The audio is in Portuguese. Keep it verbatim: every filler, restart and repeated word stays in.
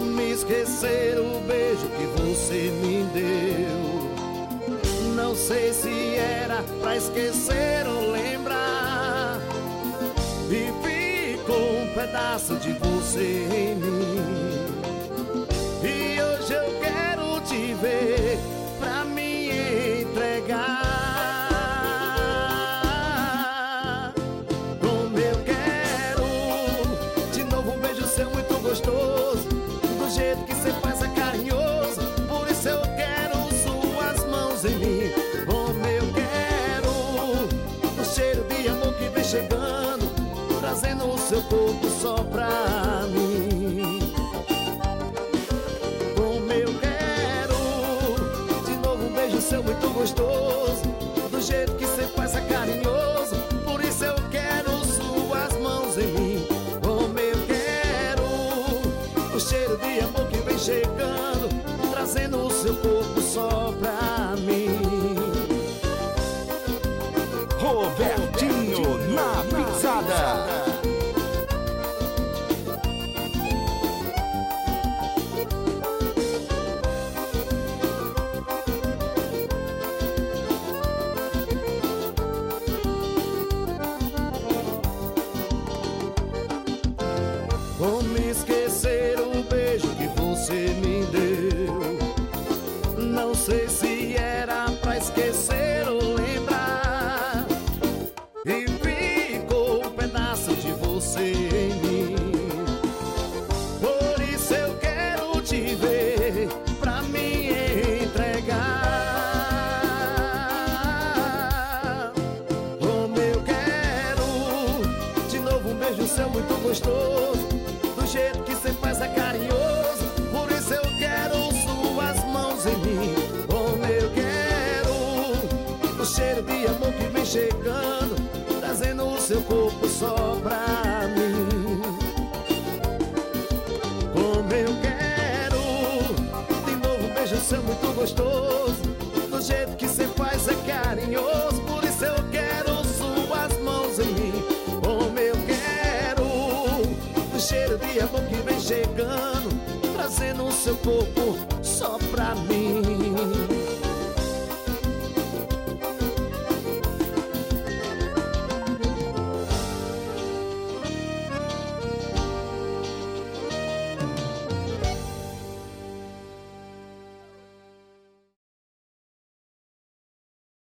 Como esquecer o beijo que você me deu? Não sei se era pra esquecer ou lembrar, e ficou um pedaço de você em mim. E hoje eu quero te ver pra me entregar. Como eu quero de novo um beijo seu muito gostoso, do jeito que cê faz é carinhoso. Por isso eu quero suas mãos em mim. Como eu quero o cheiro de amor que vem chegando, trazendo o seu corpo só pra mim. Como eu quero de novo um beijo seu muito gostoso, do jeito que cê faz é carinhoso. Por isso eu quero suas mãos em mim. Como eu quero o cheiro de amor que vem chegando, trazendo o seu corpo só pra mim. Robertinho na pisada. Como esquecer o beijo que você me deu? Não sei se era pra esquecer ou lembrar, e ficou um pedaço de você em mim. Por isso eu quero te ver pra me entregar. Como eu quero de novo um beijo seu muito gostoso, do jeito que cê faz é carinhoso. Por isso eu quero suas mãos em mim. Como eu quero o cheiro de amor que vem chegando, trazendo o seu corpo só pra mim. Como eu quero de novo um beijo seu muito gostoso, do jeito que cê faz é carinhoso. Por isso eu quero suas mãos em mim. Como eu quero o cheiro de amor que vem chegando, trazendo o seu corpo